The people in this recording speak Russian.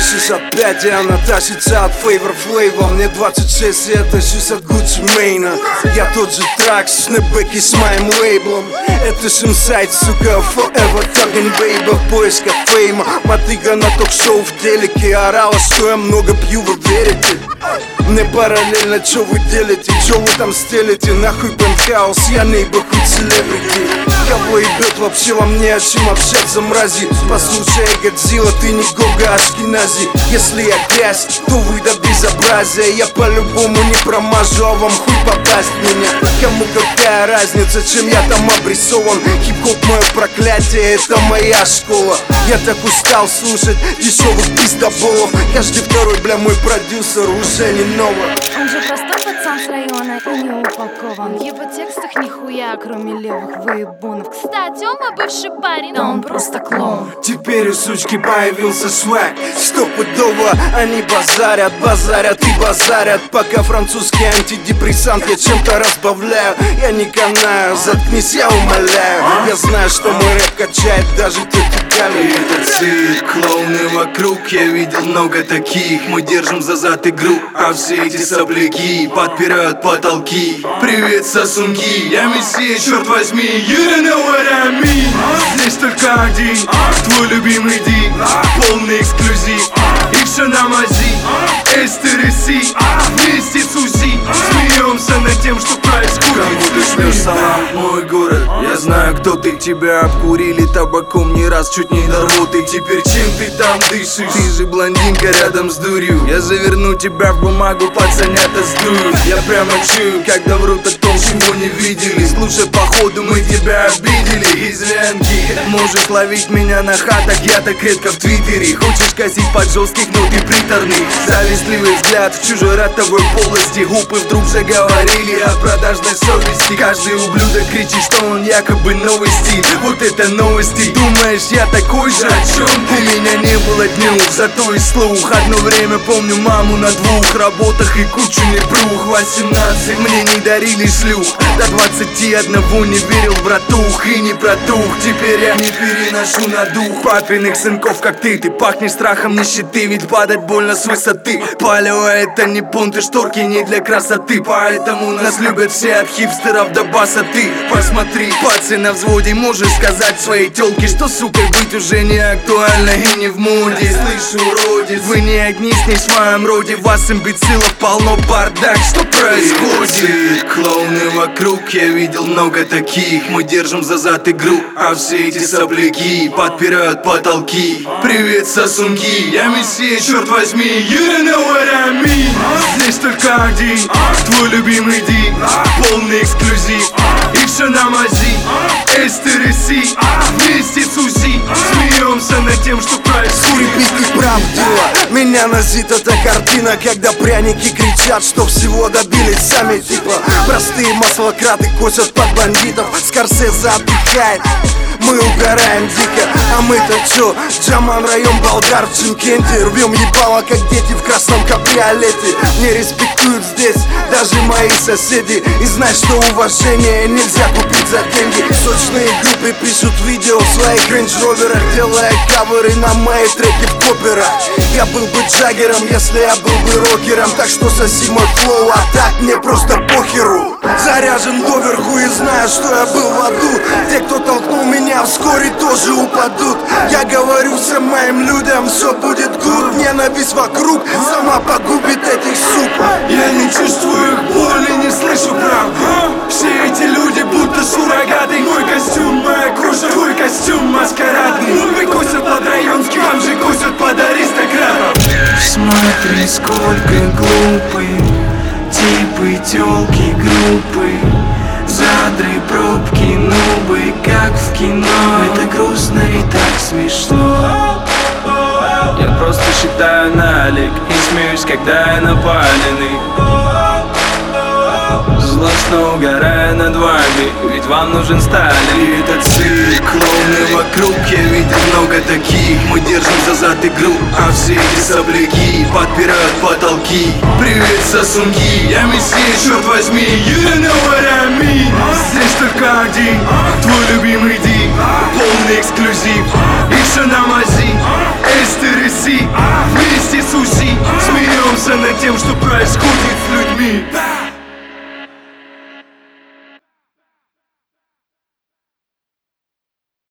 65, и она тащится от Flavor Flav. Мне 26, и это жусь от Gucci Mane. Я тот же трак, снэпбэки с моим лейблом. Это ж инсайд, сука, forever talking baby. В поисках фейма, мотыга на ток-шоу в телеке орала, что я много пью, вы верите? Мне параллельно, чё вы делите, чё вы там стелите? Нахуй пентхаус, я neighborhood celebrity. Кого ебет, вообще вам не о чем общаться, мрази. Послушай, Годзилла, ты не Гога Ашкенази. Если я грязь, то вы до безобразия. Я по-любому не промажу, а вам хуй попасть в меня. Кому какая разница, чем я там обрисован? Хип-хоп мое проклятие, это моя школа. Я так устал слушать дешевых пиздоболов. Каждый второй, бля, мой продюсер уже не новый. Он же простой пацан с района и не упакован. В его текстах нихуя, кроме левых выебунов. Кстати, он мой бывший парень, но он просто клоун. Теперь у сучки появился свэг. Стопудово они базарят, базарят и базарят. Пока французский антидепрессант я чем-то разбавляю. Я не канаю, заткнись, я умоляю. Я знаю, что мой рэп качает даже тетю Галю. И это цирк, клоуны вокруг, я видел много таких. Мы держим за зад игру, а все эти сопляки подпирают потолки. Привет, сосунки, я мессия, черт возьми. You don't know what I mean. Здесь только один, твой любимый Ди. Полный эксклюзив, и все на мази. СТРС, вместе с УЗИ. Смеемся над тем, что происходит. Кому ты шлешь салам, мой город? Я знаю, кто ты, тебя обкурили табаком не раз, чуть не до рвоты. Теперь чем ты там дышишь? Ты же блондинка рядом с дурью. Я заверну тебя в бумагу, пацанята сдуют. Я прямо чую, когда врут о том, чего не видели. Слушай, походу мы тебя обидели. Из Ленки можешь ловить меня на хатах, я так редко в Твиттере. Хочешь косить под жестких, но ты приторный. Завистливый взгляд в чужой ротовой полости. Губы вдруг заговорили о продажной совести. Каждый ублюдок кричит, что он якобы новости. Вот это новости, думаешь, я такой же? О чем ты? У меня не было днюх, зато и слух. Одно время помню маму на 2 работах и кучу непрух. 18 мне не дарили шлюх, до 21 не верил в братух и не протух. Теперь я не переношу на дух папиных сынков, как ты. Ты пахнешь страхом нищеты, ведь падать больно с высоты. Палево это не понты, шторки не для красоты. Поэтому нас любят все от хипстеров до басоты. Посмотри, пацан на взводе, можешь сказать своей тёлке, что сукой быть уже не актуально и не в моде. Слышу, уродец, вы не одни с ней в своем роде. Вас имбецилов полно, бардак, что происходит? Цирк, клоуны вокруг, я видел много таких. Мы держим за зад игру, а все эти сопляки подпирают потолки. Привет, сосунки, я мессия, черт возьми. You don't know what I mean. Здесь только один, твой любимый Ди. Полный эксклюзив, и все на мази. СТРС, вместе с УЗИ. Смеемся над тем, что происходит. Ты прав, дело. Меня носит эта картина, когда пряники кричат, что всего добились сами. Типа простые маслократы косят под бандитов. Скорсезе отдыхает, мы угораем дико. А мы-то чё? Джаман, район Болгар в Чимкенте. Рвем ебало, как дети в красном кабриолете. Не респектуют здесь даже мои соседи. И знай, что уважение нельзя купить за деньги. Сочные группы пишут видео в своих рейндж-роверах, делая каверы на мои треки в коперах. Я был бы Джаггером, если я был бы рокером. Так что соси мой флоу, а так мне просто похеру. Заряжен доверху и знаю, что я был в аду. Те, кто толкнул меня, вскоре тоже упадут. Я говорю всем моим людям, все будет гуд. Ненависть вокруг сама погубит этих сук. Я не чувствую их боли, не слышу правды. Все эти люди будто суррогаты. Мой костюм, моя кожа, твой костюм маскарадный. Вы косят под районским, вам же косят под аристократом. Смотри, сколько глупые типы, тёлки, группы. Задры, пробки, нубы, как в кино. Это грустно и так смешно. Я просто считаю налик и смеюсь, когда я напаленный. Злостно угорая над вами, ведь вам нужен Сталин. И этот цирк, клоуны вокруг, я видел много таких. Мы держим за зад игру, а все эти сопляки подпирают потолки. Привет, сосунки, я мессия, черт возьми. You don't know what I mean. Здесь только один, твой любимый Ди. Полный эксклюзив, и все на мази. СТРС, тем, что происходит с людьми.